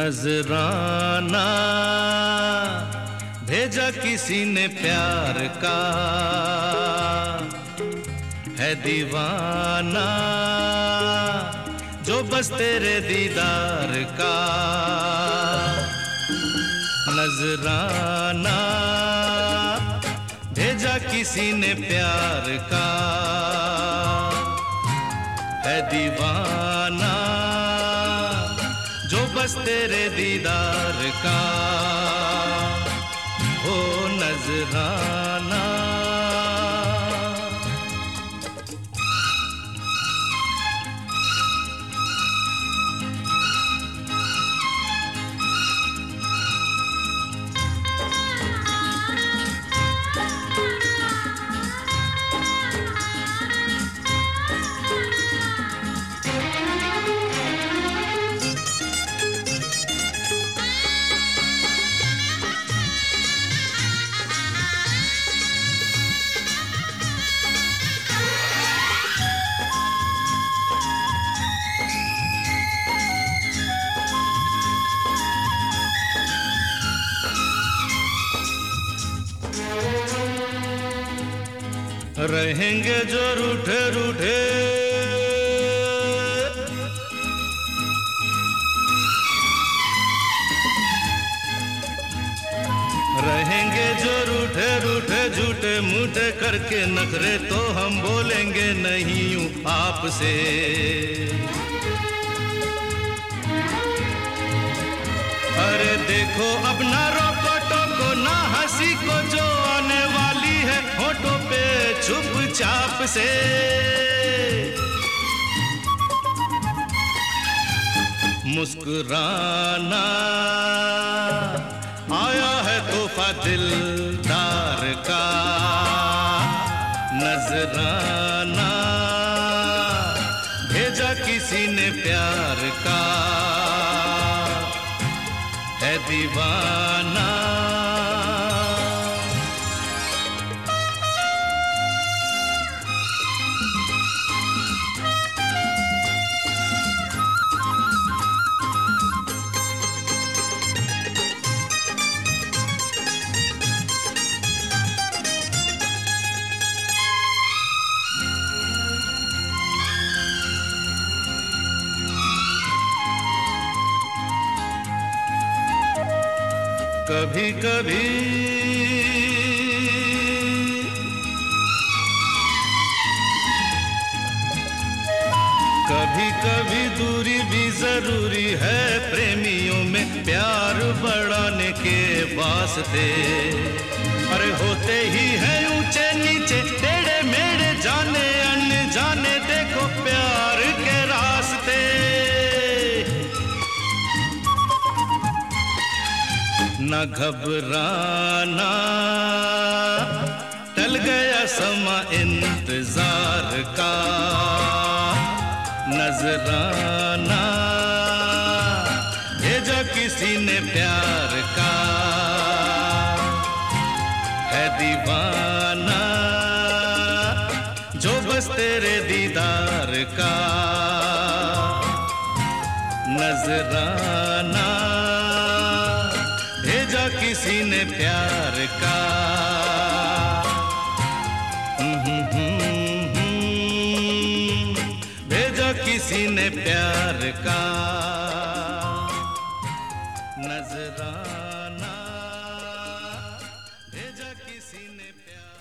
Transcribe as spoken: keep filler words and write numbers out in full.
नजराना भेजा किसी ने प्यार का, है दीवाना जो बस तेरे दीदार का। नजराना भेजा किसी ने प्यार का, है दीवाना जो बस तेरे दीदार का। हो नजराना रहेंगे जो रूठे रूठे, रहेंगे जो रूठे रूठे झूठे मूठे करके नखरे, तो हम बोलेंगे नहीं यूं आपसे। अरे देखो अपना रोको टोको ना हंसी को, जो आने वाली है होठों पे चुपचाप से। मुस्कुराना आया है तोहफा दिलदार का। नजराना भेजा किसी ने प्यार का, है दीवाना कभी कभी कभी कभी दूरी भी जरूरी है प्रेमियों में, प्यार बढ़ाने के वास्ते। अरे होते ही है ऊंचे नीचे टेढ़े मेढ़े, जाने अनजाने देखो प्यार के रास्ते। न घबराना टल गया समा इंतजार का। नजराना भेजा किसी ने प्यार का, है दीवाना जो बस तेरे दीदार का। नजराना भेजा किसी ने प्यार का। भेजा किसी ने प्यार का। नजराना भेजा किसी ने प्यार